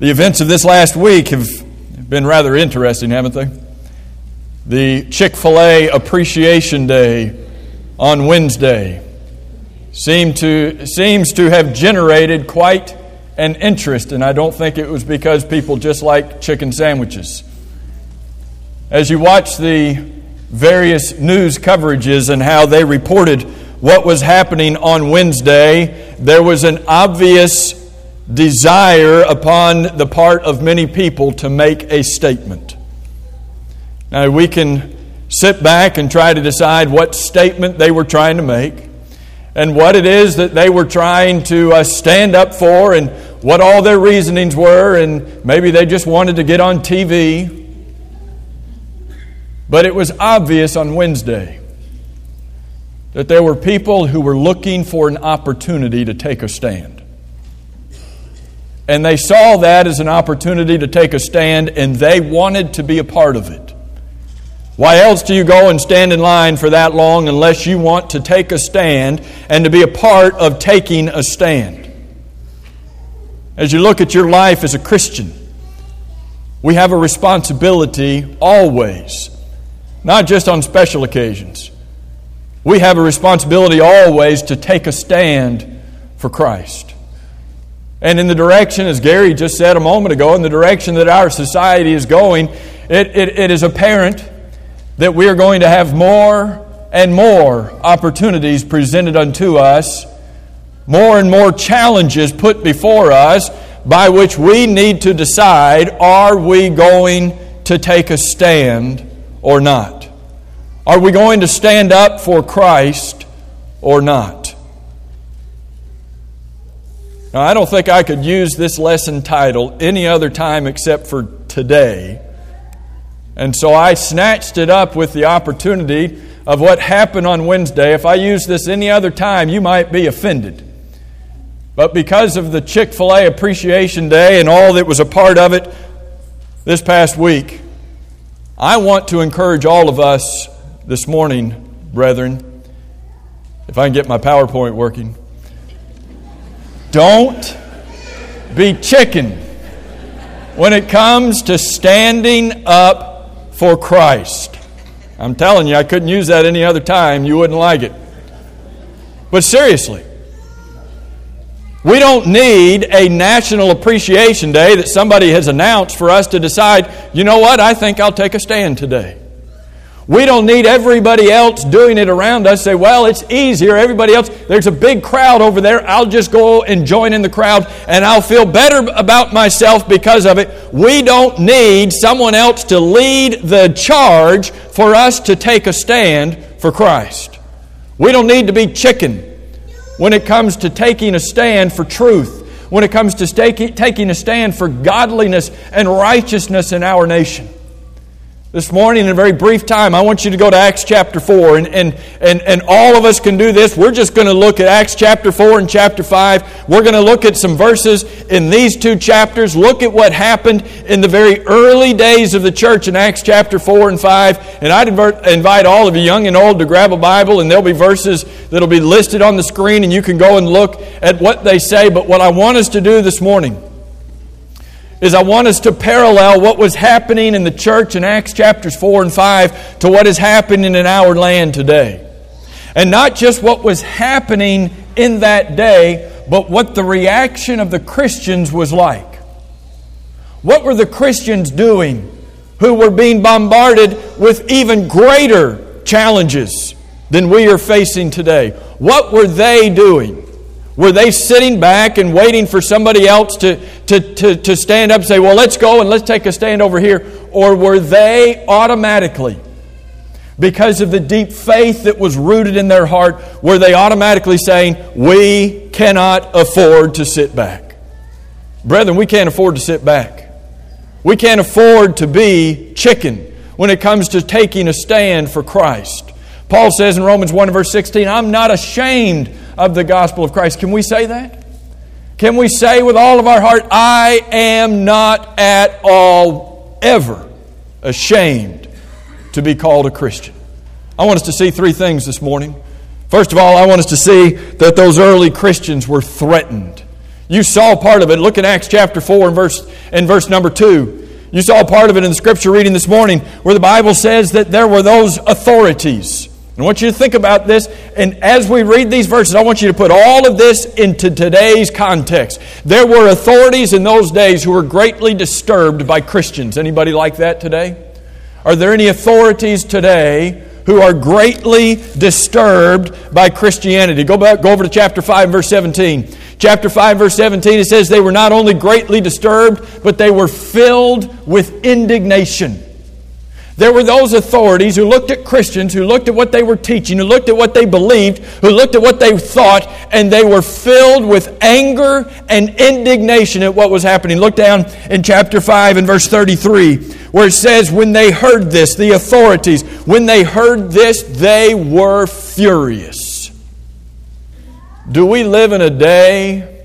The events of this last week have been rather interesting, haven't they? The Chick-fil-A Appreciation Day on Wednesday seems to have generated quite an interest, and I don't think it was because people just like chicken sandwiches. As you watch the various news coverages and how they reported what was happening on Wednesday, there was an obvious desire upon the part of many people to make a statement. Now, we can sit back and try to decide what statement they were trying to make and what it is that they were trying to stand up for and what all their reasonings were, and maybe they just wanted to get on TV. But it was obvious on Wednesday that there were people who were looking for an opportunity to take a stand. And they saw that as an opportunity to take a stand, and they wanted to be a part of it. Why else do you go and stand in line for that long unless you want to take a stand and to be a part of taking a stand? As you look at your life as a Christian, we have a responsibility always, not just on special occasions. We have a responsibility always to take a stand for Christ. And in the direction, as Gary just said a moment ago, in the direction that our society is going, it is apparent that we are going to have more and more opportunities presented unto us, more and more challenges put before us, by which we need to decide, are we going to take a stand or not? Are we going to stand up for Christ or not? Now, I don't think I could use this lesson title any other time except for today. And so I snatched it up with the opportunity of what happened on Wednesday. If I use this any other time, you might be offended. But because of the Chick-fil-A Appreciation Day and all that was a part of it this past week, I want to encourage all of us this morning, brethren, if I can get my PowerPoint working, don't be chicken when it comes to standing up for Christ. I'm telling you, I couldn't use that any other time. You wouldn't like it. But seriously, we don't need a National Appreciation Day that somebody has announced for us to decide, you know what, I think I'll take a stand today. We don't need everybody else doing it around us. Say, well, it's easier. Everybody else, there's a big crowd over there. I'll just go and join in the crowd and I'll feel better about myself because of it. We don't need someone else to lead the charge for us to take a stand for Christ. We don't need to be chicken when it comes to taking a stand for truth, when it comes to taking a stand for godliness and righteousness in our nation. This morning, in a very brief time, I want you to go to Acts chapter 4, and all of us can do this. We're just going to look at Acts chapter 4 and chapter 5. We're going to look at some verses in these two chapters. Look at what happened in the very early days of the church in Acts chapter 4 and 5. And I'd invite all of you, young and old, to grab a Bible, and there'll be verses that'll be listed on the screen, and you can go and look at what they say. But what I want us to do this morning is I want us to parallel what was happening in the church in Acts chapters 4 and 5 to what is happening in our land today. And not just what was happening in that day, but what the reaction of the Christians was like. What were the Christians doing who were being bombarded with even greater challenges than we are facing today? What were they doing? Were they sitting back and waiting for somebody else to stand up and say, well, let's go and let's take a stand over here? Or were they automatically, because of the deep faith that was rooted in their heart, were they automatically saying, we cannot afford to sit back? Brethren, we can't afford to sit back. We can't afford to be chicken when it comes to taking a stand for Christ. Paul says in Romans 1 verse 16, I'm not ashamed of the gospel of Christ. Can we say that? Can we say with all of our heart, I am not at all ever ashamed to be called a Christian? I want us to see three things this morning. First of all, I want us to see that those early Christians were threatened. You saw part of it. Look at Acts chapter 4 and in verse number 2. You saw part of it in the scripture reading this morning where the Bible says that there were those authorities. I want you to think about this, and as we read these verses, I want you to put all of this into today's context. There were authorities in those days who were greatly disturbed by Christians. Anybody like that today? Are there any authorities today who are greatly disturbed by Christianity? Go over to chapter 5, verse 17. Chapter 5, verse 17, it says they were not only greatly disturbed, but they were filled with indignation. There were those authorities who looked at Christians, who looked at what they were teaching, who looked at what they believed, who looked at what they thought, and they were filled with anger and indignation at what was happening. Look down in chapter 5 and verse 33, where it says, when they heard this, the authorities, when they heard this, they were furious. Do we live in a day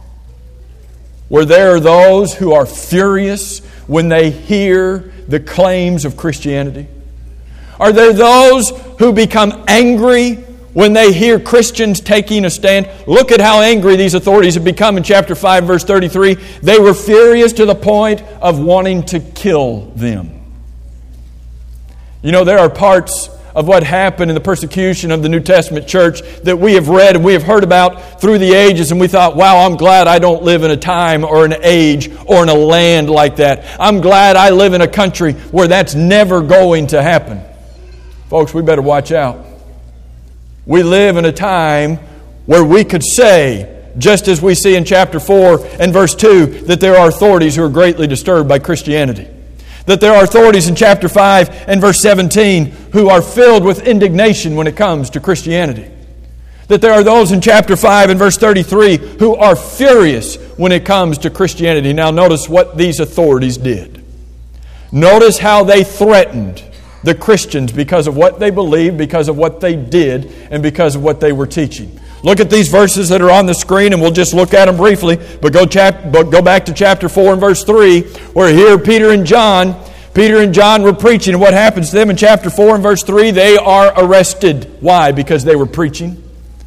where there are those who are furious when they hear the claims of Christianity? Are there those who become angry when they hear Christians taking a stand? Look at how angry these authorities have become in chapter 5, verse 33. They were furious to the point of wanting to kill them. You know, there are parts of what happened in the persecution of the New Testament church that we have read and we have heard about through the ages, and we thought, wow, I'm glad I don't live in a time or an age or in a land like that. I'm glad I live in a country where that's never going to happen. Folks, we better watch out. We live in a time where we could say, just as we see in chapter 4 and verse 2, that there are authorities who are greatly disturbed by Christianity. That there are authorities in chapter 5 and verse 17 who are filled with indignation when it comes to Christianity. That there are those in chapter 5 and verse 33 who are furious when it comes to Christianity. Now notice what these authorities did. Notice how they threatened the Christians because of what they believed, because of what they did, and because of what they were teaching. Look at these verses that are on the screen, and we'll just look at them briefly. But go back to chapter 4 and verse 3, where here Peter and John were preaching. And what happens to them in chapter 4 and verse 3? They are arrested. Why? Because they were preaching.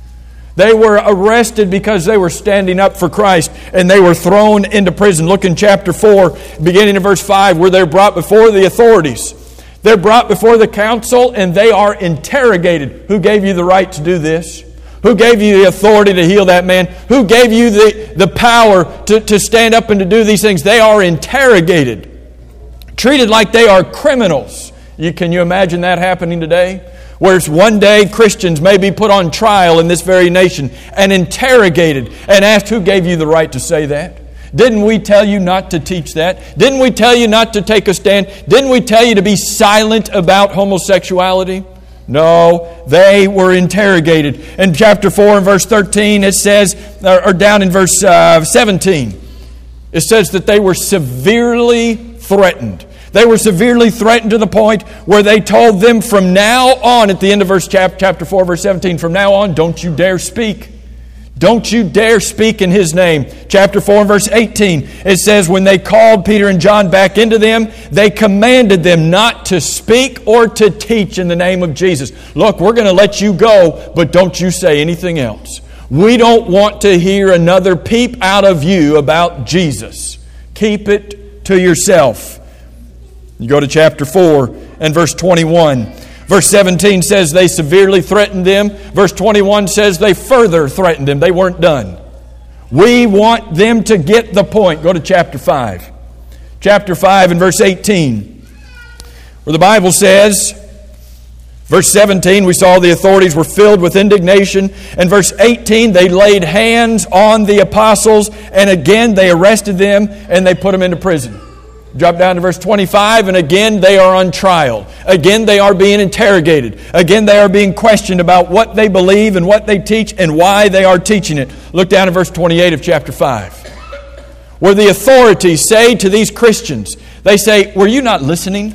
They were arrested because they were standing up for Christ, and they were thrown into prison. Look in chapter 4, beginning in verse 5, where they're brought before the authorities. They're brought before the council, and they are interrogated. Who gave you the right to do this? Who gave you the authority to heal that man? Who gave you the power to stand up and to do these things? They are interrogated, treated like they are criminals. Can you imagine that happening today? Whereas one day Christians may be put on trial in this very nation and interrogated and asked, who gave you the right to say that? Didn't we tell you not to teach that? Didn't we tell you not to take a stand? Didn't we tell you to be silent about homosexuality? No, they were interrogated. In chapter 4 and verse 13, it says, or down in verse 17, it says that they were severely threatened. They were severely threatened to the point where they told them from now on, at the end of chapter 4, verse 17, from now on, don't you dare speak. Don't you dare speak in His name. Chapter 4 and verse 18, it says, when they called Peter and John back into them, they commanded them not to speak or to teach in the name of Jesus. Look, we're going to let you go, but don't you say anything else. We don't want to hear another peep out of you about Jesus. Keep it to yourself. You go to chapter 4 and verse 21. Verse 17 says they severely threatened them. Verse 21 says they further threatened them. They weren't done. We want them to get the point. Go to chapter 5. Chapter 5 and verse 18, where the Bible says, verse 17, we saw the authorities were filled with indignation. And verse 18, they laid hands on the apostles, and again they arrested them and they put them into prison. Drop down to verse 25, and again they are on trial. Again they are being interrogated. Again they are being questioned about what they believe and what they teach and why they are teaching it. Look down at verse 28 of chapter 5, where the authorities say to these Christians, they say, were you not listening?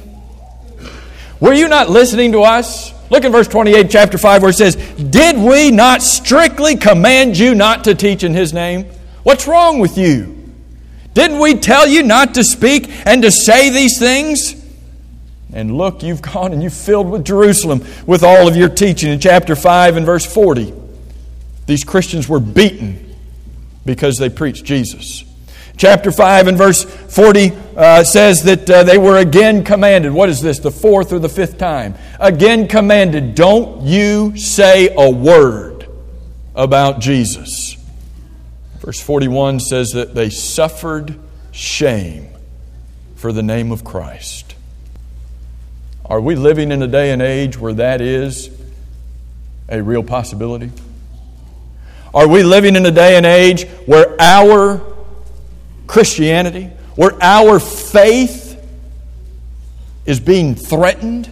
Were you not listening to us? Look at verse 28, chapter 5, where it says, did we not strictly command you not to teach in His name? What's wrong with you? Didn't we tell you not to speak and to say these things? And look, you've gone and you've filled with Jerusalem with all of your teaching. In chapter 5 and verse 40, these Christians were beaten because they preached Jesus. Chapter 5 and verse 40 says that they were again commanded. What is this, the fourth or the fifth time? Again commanded, don't you say a word about Jesus. Verse 41 says that they suffered shame for the name of Christ. Are we living in a day and age where that is a real possibility? Are we living in a day and age where our Christianity, where our faith is being threatened?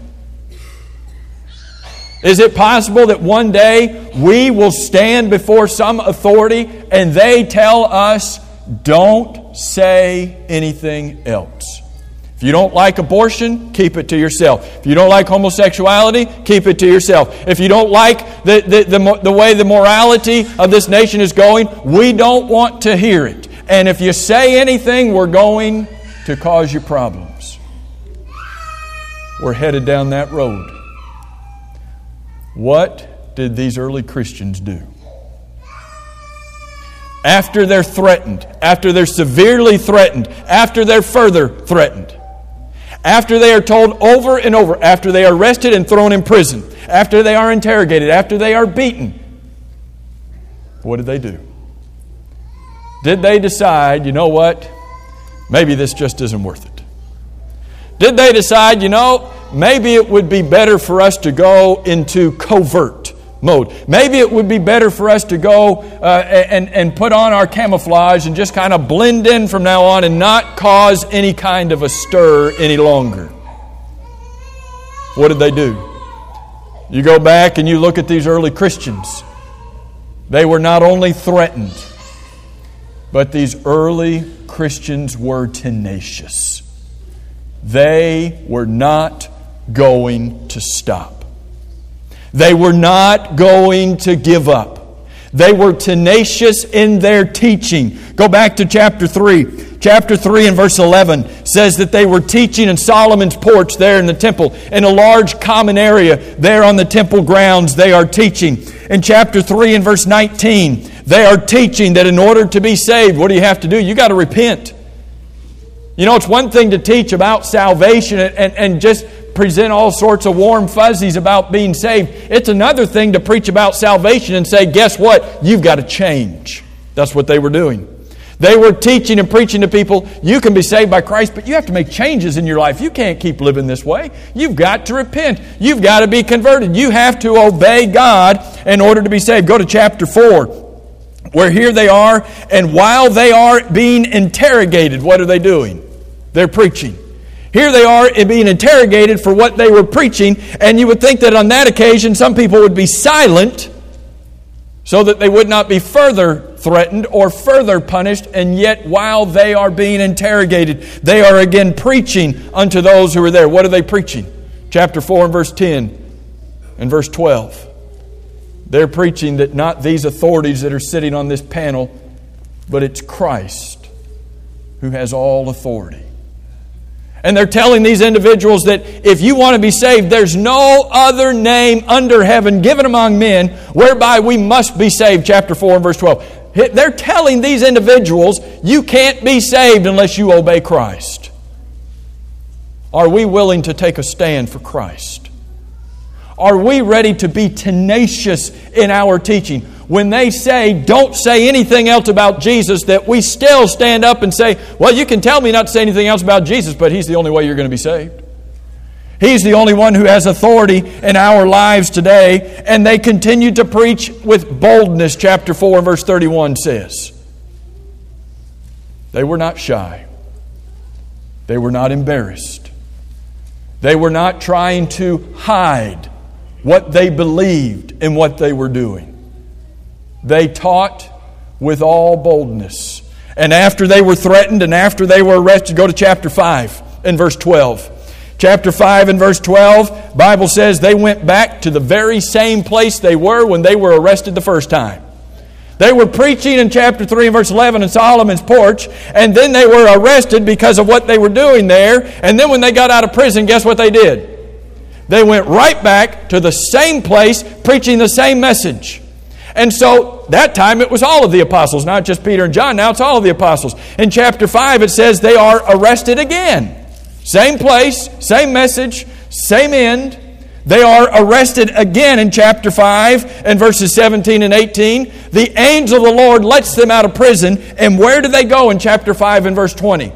Is it possible that one day we will stand before some authority and they tell us, don't say anything else? If you don't like abortion, keep it to yourself. If you don't like homosexuality, keep it to yourself. If you don't like the way the morality of this nation is going, we don't want to hear it. And if you say anything, we're going to cause you problems. We're headed down that road. What did these early Christians do? After they're threatened, after they're severely threatened, after they're further threatened, after they are told over and over, after they are arrested and thrown in prison, after they are interrogated, after they are beaten, what did they do? Did they decide, you know what, maybe this just isn't worth it? Did they decide, maybe it would be better for us to go into covert mode? Maybe it would be better for us to go and put on our camouflage and just kind of blend in from now on and not cause any kind of a stir any longer. What did they do? You go back and you look at these early Christians. They were not only threatened, but these early Christians were tenacious. They were not going to stop. They were not going to give up. They were tenacious in their teaching. Go back to chapter 3. Chapter 3 and verse 11 says that they were teaching in Solomon's porch there in the temple. In a large common area there on the temple grounds, they are teaching. In chapter 3 and verse 19, they are teaching that in order to be saved, what do you have to do? You got to repent. It's one thing to teach about salvation and just present all sorts of warm fuzzies about being saved. It's another thing to preach about salvation and say, guess what? You've got to change. That's what they were doing. They were teaching and preaching to people, you can be saved by Christ, but you have to make changes in your life. You can't keep living this way. You've got to repent. You've got to be converted. You have to obey God in order to be saved. Go to chapter 4, where here they are, and while they are being interrogated, what are they doing? They're preaching. Here they are being interrogated for what they were preaching, and you would think that on that occasion some people would be silent so that they would not be further threatened or further punished, and yet while they are being interrogated, they are again preaching unto those who are there. What are they preaching? Chapter 4 and verse 10 and verse 12. They're preaching that not these authorities that are sitting on this panel, but it's Christ who has all authority. And they're telling these individuals that if you want to be saved, there's no other name under heaven given among men whereby we must be saved. Chapter 4 and verse 12. They're telling these individuals, you can't be saved unless you obey Christ. Are we willing to take a stand for Christ? Are we ready to be tenacious in our teaching? When they say, don't say anything else about Jesus, that we still stand up and say, well, you can tell me not to say anything else about Jesus, but He's the only way you're going to be saved. He's the only one who has authority in our lives today. And they continued to preach with boldness, chapter 4 and verse 31 says. They were not shy. They were not embarrassed. They were not trying to hide what they believed and what they were doing. They taught with all boldness. And after they were threatened and after they were arrested, go to chapter 5 and verse 12. Chapter 5 and verse 12, Bible says they went back to the very same place they were when they were arrested the first time. They were preaching in chapter 3 and verse 11 in Solomon's porch, and then they were arrested because of what they were doing there. And then when they got out of prison, guess what they did? They went right back to the same place, preaching the same message. And so that time it was all of the apostles, not just Peter and John. Now it's all of the apostles. In chapter 5 it says they are arrested again. Same place, same message, same end. They are arrested again in chapter 5 and verses 17 and 18. The angel of the Lord lets them out of prison. And where do they go in chapter 5 and verse 20?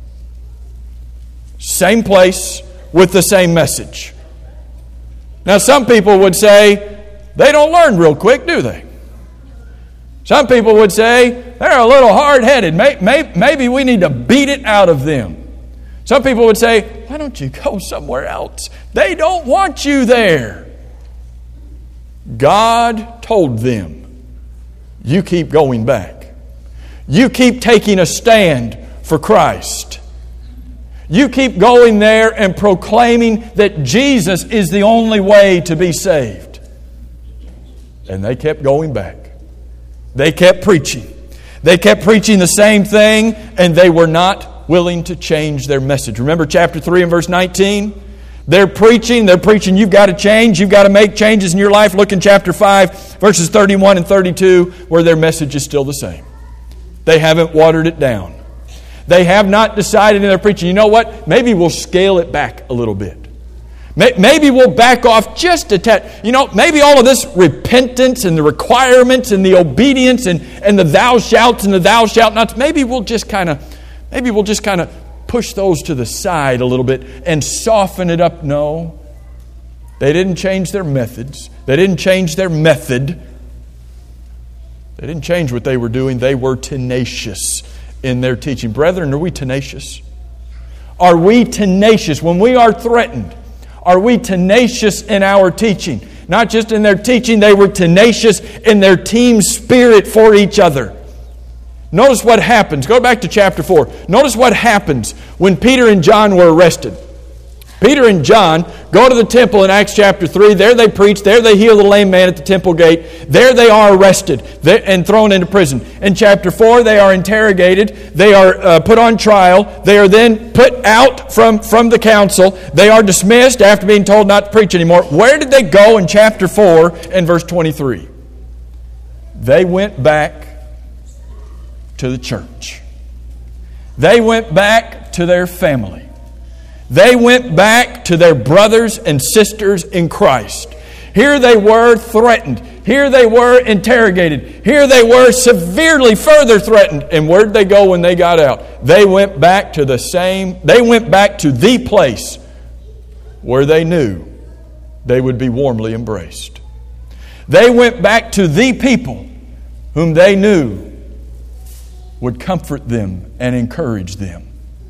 Same place with the same message. Now some people would say, they don't learn real quick, do they? Some people would say, they're a little hard-headed. Maybe we need to beat it out of them. Some people would say, why don't you go somewhere else? They don't want you there. God told them, you keep going back. You keep taking a stand for Christ. You keep going there and proclaiming that Jesus is the only way to be saved. And they kept going back. They kept preaching. They kept preaching the same thing, and they were not willing to change their message. Remember chapter 3 and verse 19? They're preaching, you've got to change, you've got to make changes in your life. Look in chapter 5, verses 31 and 32, where their message is still the same. They haven't watered it down. They have not decided in their preaching, you know what? Maybe we'll scale it back a little bit. Maybe we'll back off just a tad. You know, maybe all of this repentance and the requirements and the obedience and the thou shalt and the thou shalt nots, maybe we'll just kind of push those to the side a little bit and soften it up. No. They didn't change their methods. They didn't change their method. They didn't change what they were doing. They were tenacious in their teaching. Brethren, are we tenacious? Are we tenacious when we are threatened? Are we tenacious in our teaching? Not just in their teaching, they were tenacious in their team spirit for each other. Notice what happens. Go back to chapter 4. Notice what happens when Peter and John were arrested. Peter and John go to the temple in Acts chapter 3. There they preach. There they heal the lame man at the temple gate. There they are arrested and thrown into prison. In chapter 4, they are interrogated. They are put on trial. They are then put out from the council. They are dismissed after being told not to preach anymore. Where did they go in chapter 4 and verse 23? They went back to the church. They went back to their family. They went back to their brothers and sisters in Christ. Here they were threatened. Here they were interrogated. Here they were severely further threatened. And where did they go when they got out? They went back to the place where they knew they would be warmly embraced. They went back to the people whom they knew would comfort them and encourage them.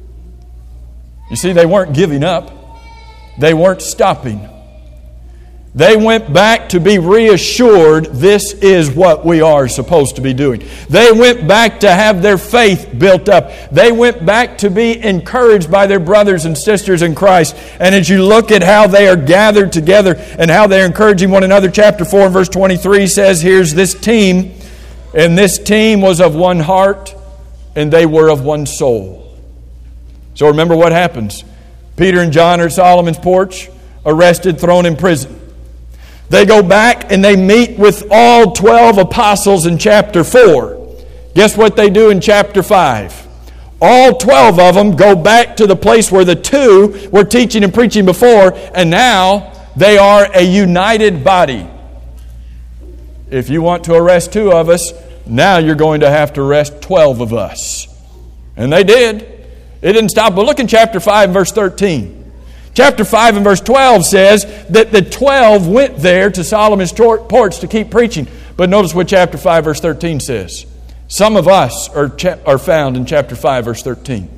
You see, they weren't giving up. They weren't stopping. They went back to be reassured this is what we are supposed to be doing. They went back to have their faith built up. They went back to be encouraged by their brothers and sisters in Christ. And as you look at how they are gathered together and how they're encouraging one another, chapter 4 and verse 23 says, here's this team. And this team was of one heart, and they were of one soul. So remember what happens. Peter and John are at Solomon's porch, arrested, thrown in prison. They go back and they meet with all 12 apostles in chapter 4. Guess what they do in chapter 5? All 12 of them go back to the place where the 2 were teaching and preaching before, and now they are a united body. If you want to arrest 2 of us, now you're going to have to arrest 12 of us. And they did. It didn't stop. But look in chapter 5 and verse 13. Chapter 5 and verse 12 says that the 12 went there to Solomon's porch to keep preaching. But notice what chapter 5 verse 13 says. Some of us are found in chapter 5 verse 13.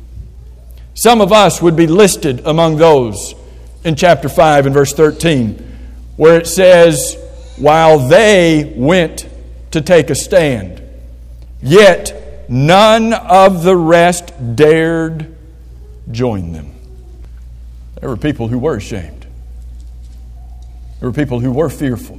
Some of us would be listed among those in chapter 5 and verse 13, where it says, while they went to take a stand, yet none of the rest dared join them. There were people who were ashamed. There were people who were fearful.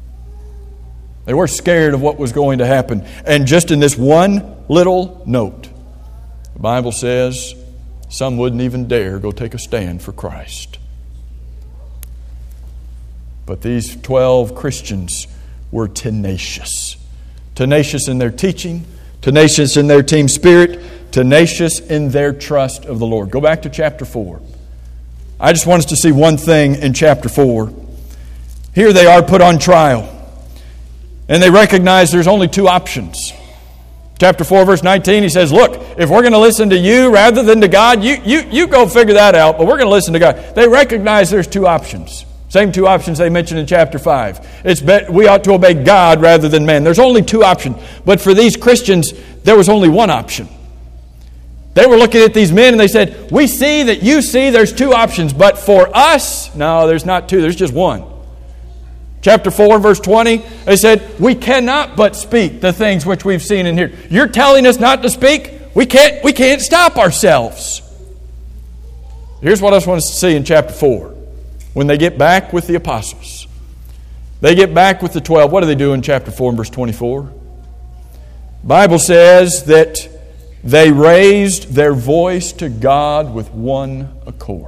They were scared of what was going to happen. And just in this one little note, the Bible says some wouldn't even dare go take a stand for Christ. But these 12 Christians were tenacious. Tenacious in their teaching, tenacious in their team spirit, tenacious in their trust of the Lord. Go back to chapter 4. I just want us to see one thing in chapter 4. Here they are put on trial. And they recognize there's only two options. Chapter 4, verse 19, he says, look, if we're going to listen to you rather than to God, you go figure that out, but we're going to listen to God. They recognize there's two options. Same two options they mentioned in chapter 5. We ought to obey God rather than man. There's only two options. But for these Christians, there was only one option. They were looking at these men and they said, we see that you see there's two options, but for us, no, there's not two, there's just one. Chapter 4, verse 20, they said, we cannot but speak the things which we've seen and heard. You're telling us not to speak? We can't stop ourselves. Here's what I want us to see in chapter 4. When they get back with the apostles, they get back with the 12. What do they do in chapter 4 and verse 24? The Bible says that they raised their voice to God with one accord.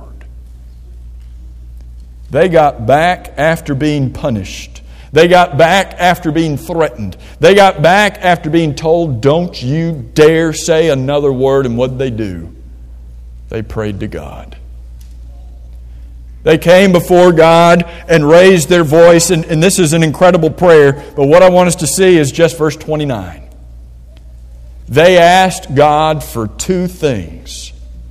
They got back after being punished. They got back after being threatened. They got back after being told, don't you dare say another word. And what did they do? They prayed to God. They came before God and raised their voice. And this is an incredible prayer. But what I want us to see is just verse 29. They asked God for two things.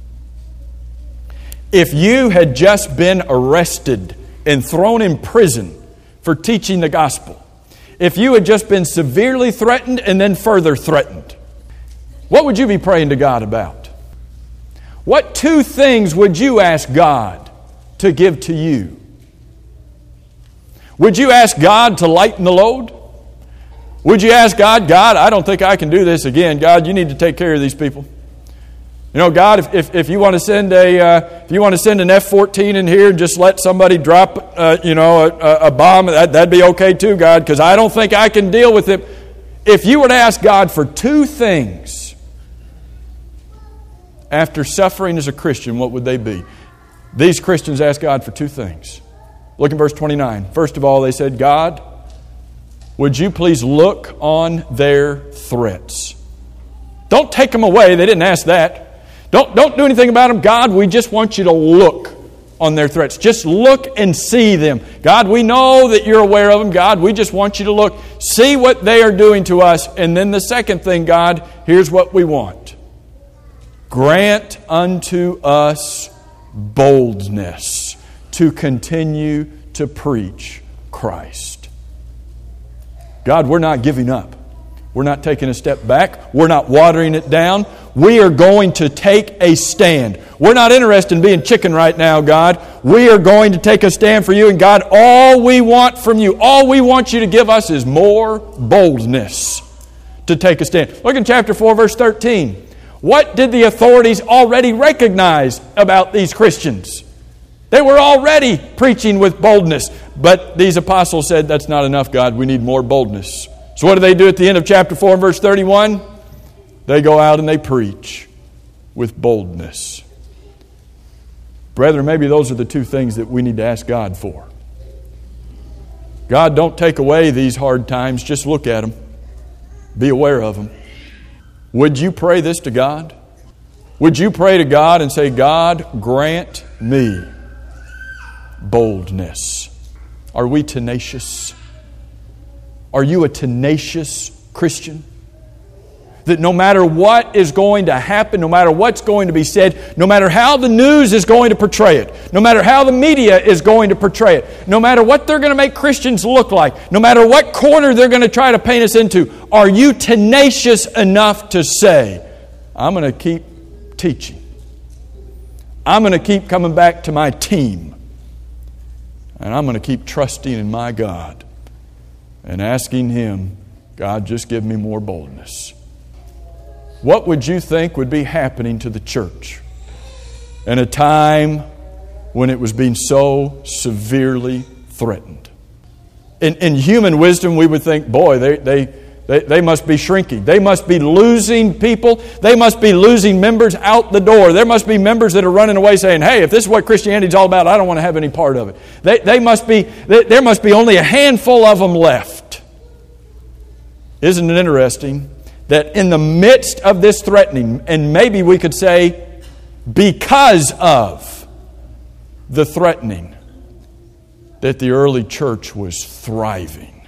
If you had just been arrested and thrown in prison for teaching the gospel, if you had just been severely threatened and then further threatened, what would you be praying to God about? What two things would you ask God to give to you? Would you ask God to lighten the load? Would you ask God, I don't think I can do this again. God, you need to take care of these people. You know, God, if you want to send an F-14 in here and just let somebody drop a bomb, that'd be okay too, God, because I don't think I can deal with it. If you were to ask God for two things after suffering as a Christian, what would they be? These Christians asked God for two things. Look at verse 29. First of all, they said, God, would you please look on their threats? Don't take them away. They didn't ask that. Don't do anything about them. God, we just want you to look on their threats. Just look and see them. God, we know that you're aware of them. God, we just want you to look. See what they are doing to us. And then the second thing, God, here's what we want. Grant unto us boldness to continue to preach Christ. God, we're not giving up. We're not taking a step back. We're not watering it down. We are going to take a stand. We're not interested in being chicken right now, God. We are going to take a stand for you. And God, all we want from you, all we want you to give us is more boldness to take a stand. Look in chapter 4, verse 13. What did the authorities already recognize about these Christians? They were already preaching with boldness. But these apostles said, that's not enough, God. We need more boldness. So what do they do at the end of chapter 4, verse 31? They go out and they preach with boldness. Brethren, maybe those are the two things that we need to ask God for. God, don't take away these hard times. Just look at them. Be aware of them. Would you pray this to God? Would you pray to God and say, God, grant me boldness? Are we tenacious? Are you a tenacious Christian? That no matter what is going to happen, no matter what's going to be said, no matter how the news is going to portray it, no matter how the media is going to portray it, no matter what they're going to make Christians look like, no matter what corner they're going to try to paint us into, are you tenacious enough to say, I'm going to keep teaching. I'm going to keep coming back to my team. And I'm going to keep trusting in my God and asking Him, God, just give me more boldness. What would you think would be happening to the church in a time when it was being so severely threatened? In human wisdom, we would think, boy, they must be shrinking. They must be losing people. They must be losing members out the door. There must be members that are running away saying, hey, if this is what Christianity is all about, I don't want to have any part of it. There must be only a handful of them left. Isn't it interesting that in the midst of this threatening, and maybe we could say because of the threatening, that the early church was thriving.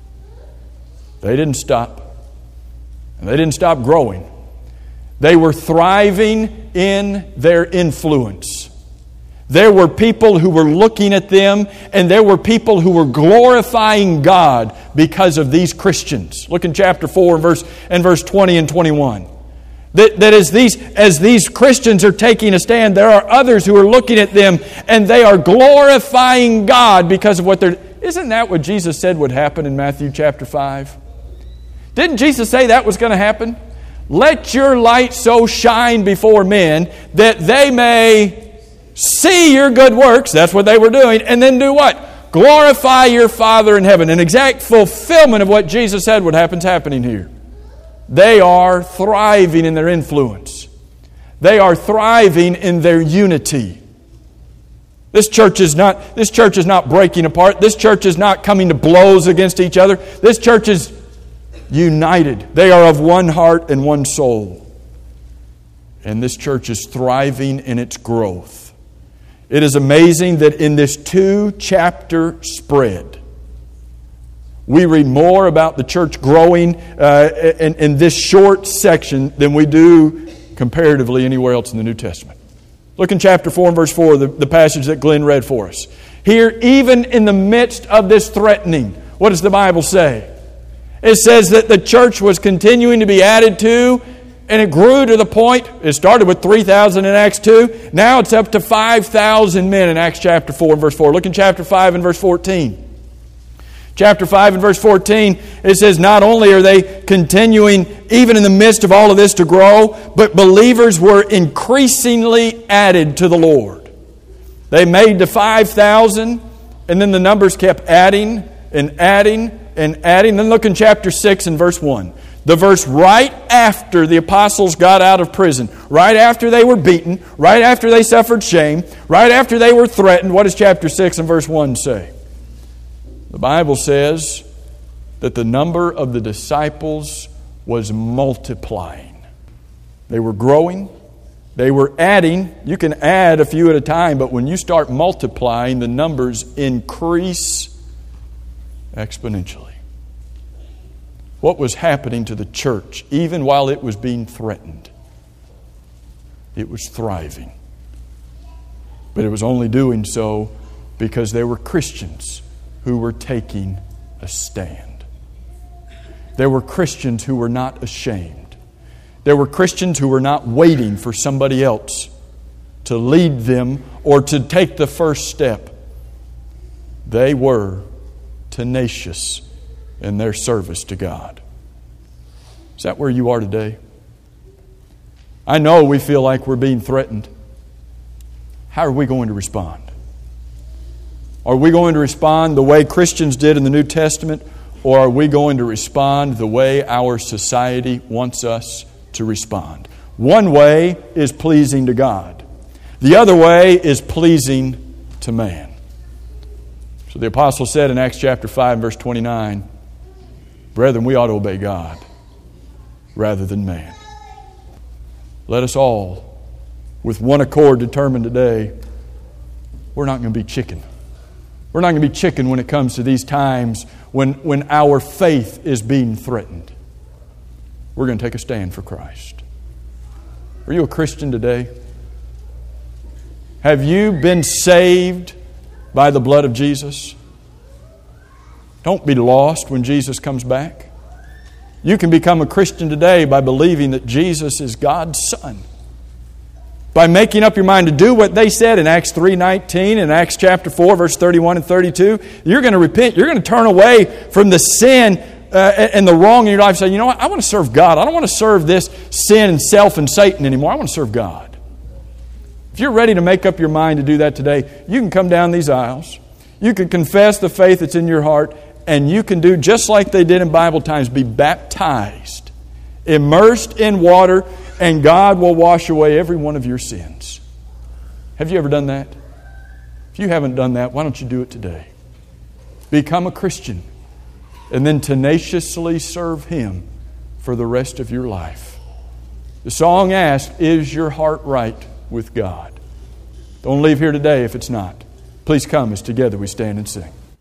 They didn't stop. And they didn't stop growing. They were thriving in their influence. There were people who were looking at them, and there were people who were glorifying God because of these Christians. Look in chapter 4 and verse 20 and 21. That as these Christians are taking a stand, there are others who are looking at them, and they are glorifying God because of what they're... Isn't that what Jesus said would happen in Matthew chapter 5? Didn't Jesus say that was going to happen? Let your light so shine before men that they may see your good works. That's what they were doing. And then do what? Glorify your Father in heaven. An exact fulfillment of what Jesus said would happen is happening here. They are thriving in their influence. They are thriving in their unity. This church is not breaking apart. This church is not coming to blows against each other. This church is united. They are of one heart and one soul. And this church is thriving in its growth. It is amazing that in this 2-chapter spread, we read more about the church growing in this short section than we do comparatively anywhere else in the New Testament. Look in chapter 4 and verse 4, the passage that Glenn read for us. Here, even in the midst of this threatening, what does the Bible say? It says that the church was continuing to be added to, and it grew to the point, it started with 3,000 in Acts 2, now it's up to 5,000 men in Acts chapter 4 and verse 4. Look in chapter 5 and verse 14. Chapter 5 and verse 14, it says, not only are they continuing, even in the midst of all of this, to grow, but believers were increasingly added to the Lord. They made to 5,000, and then the numbers kept adding and adding and adding. Then look in chapter 6 and verse 1. The verse right after the apostles got out of prison, right after they were beaten, right after they suffered shame, right after they were threatened. What does chapter 6 and verse 1 say? The Bible says that the number of the disciples was multiplying. They were growing. They were adding. You can add a few at a time, but when you start multiplying, the numbers increase exponentially. What was happening to the church, even while it was being threatened? It was thriving. But it was only doing so because there were Christians who were taking a stand. There were Christians who were not ashamed. There were Christians who were not waiting for somebody else to lead them or to take the first step. They were tenacious in their service to God. Is that where you are today? I know we feel like we're being threatened. How are we going to respond? Are we going to respond the way Christians did in the New Testament, or are we going to respond the way our society wants us to respond? One way is pleasing to God. The other way is pleasing to man. So the apostle said in Acts chapter 5 verse 29, brethren, we ought to obey God rather than man. Let us all, with one accord, determine today, we're not going to be chicken. We're not going to be chicken when it comes to these times when our faith is being threatened. We're going to take a stand for Christ. Are you a Christian today? Have you been saved by the blood of Jesus? Don't be lost when Jesus comes back. You can become a Christian today by believing that Jesus is God's Son. By making up your mind to do what they said in Acts 3:19 and Acts chapter 4, verse 31 and 32. You're going to repent. You're going to turn away from the sin and the wrong in your life. Say, you know what? I want to serve God. I don't want to serve this sin and self and Satan anymore. I want to serve God. If you're ready to make up your mind to do that today, you can come down these aisles. You can confess the faith that's in your heart, and you can do just like they did in Bible times, be baptized, immersed in water, and God will wash away every one of your sins. Have you ever done that? If you haven't done that, why don't you do it today? Become a Christian. and then tenaciously serve Him for the rest of your life. The song asks, is your heart right with God? Don't leave here today if it's not. Please come as together we stand and sing.